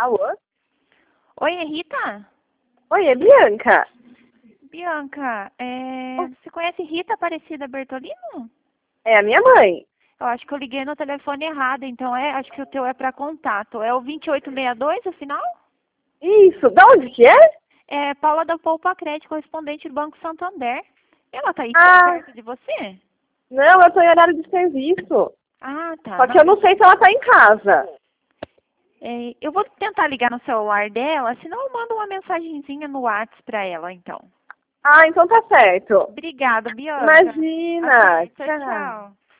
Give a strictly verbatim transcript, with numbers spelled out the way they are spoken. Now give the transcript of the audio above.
Alô? Oi, é Rita? Oi, é Bianca. Bianca, é... você conhece Rita Aparecida Bertolino? É a minha mãe. Eu acho que eu liguei no telefone errado, então é, acho que o teu é para contato. É o vinte e oito sessenta e dois, o final? Isso, da onde que é? É Paula da Poupa Crédito, correspondente do Banco Santander. Ela tá aí Ah, perto de você? não, eu tô em horário de serviço. Ah, tá. Só que eu não sei se ela tá em casa. É, eu vou tentar ligar no celular dela, senão eu mando uma mensagenzinha no WhatsApp para ela, então. Ah, então tá certo. Obrigada, Bianca. Imagina. Até, tchau, Tchau. tchau.